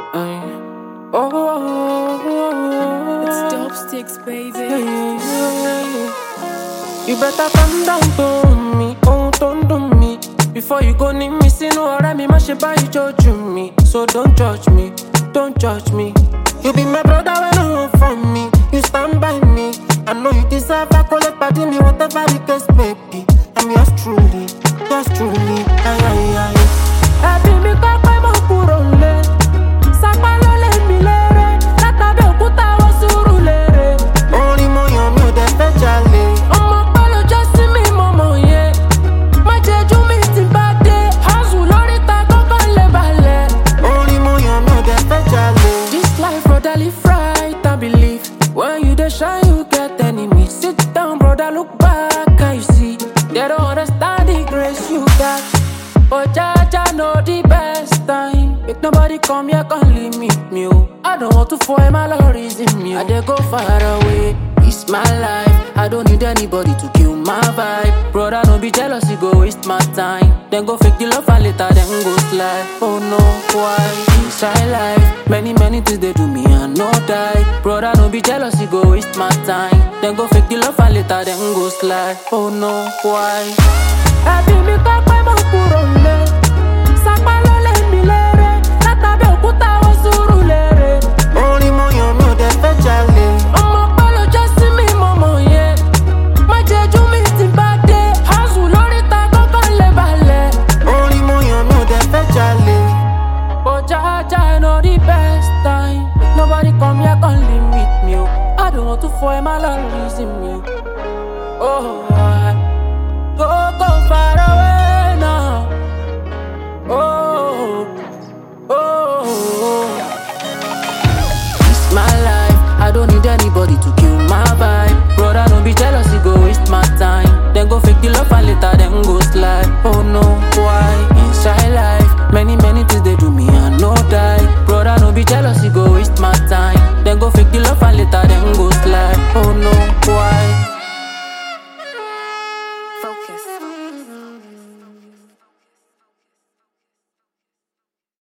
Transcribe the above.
Ay. Oh, It's dope sticks, baby. You better calm down to me, oh, don't do me. Before you go need me, see no alright, me mash by you judge me. So don't judge me, don't judge me. You be my brother when I want from me. You stand by me. I know you deserve a call party me, whatever the case may be. I'm yours truly, yours truly. Ay, ay, ay. Happy me kọ́kọ́ mo kúrò lé. Sápá ló lé mi léré. Látàbí òkúta wọ́n sùúrù léré. Orin mo yàn mi ò dẹ̀ fẹ́ jalè. Ọmọ pẹ́ ló jẹ́ sí mi mọ̀mọ́ yẹn. Má jẹ́jú mi ti bá dé. Hustle lórí ta kọ́kọ́ lè balẹ̀. Orin mo yàn mi ò dẹ̀ fẹ́ jalè. This life brother live right and believe. When you dey shine you get enemy. Sit down brother look back and you see. They don't understand the grace you got. But Jaja know the best time. Make nobody come here, can't limit me. Oh. I don't want to fall my lorries in me. I dey go far away. It's my life. I don't need anybody to kill my vibe. Brother, don't be jealous, you go waste my time. Then go fake the love and later then go slide. Oh no, why? Inside life. Many things they do me and no die. Brother, don't be jealous, you go waste my time. Then go fake the love and later then go slide. Oh no, why? Happy me kọ́kọ́ mo kúrò lé. Sápá ló lé mi léré. Látàbí òkúta wọ́n sùúrù léré. Orin mo yàn mi ò dẹ̀ fẹ́ jalè. Ọmọ pẹ́ ló jẹ́ sí mi mọ̀mọ́ yẹn. Má jẹ́jú mi ti bá dé. Hustle lórí ta kọ́kọ́ lè balẹ̀. Orin mo yàn mi ò dẹ̀ fẹ́ jalè. But Jaja know the best time. Nobody come here can limit me. Oh. I don't want to fall my love reason me. Oh.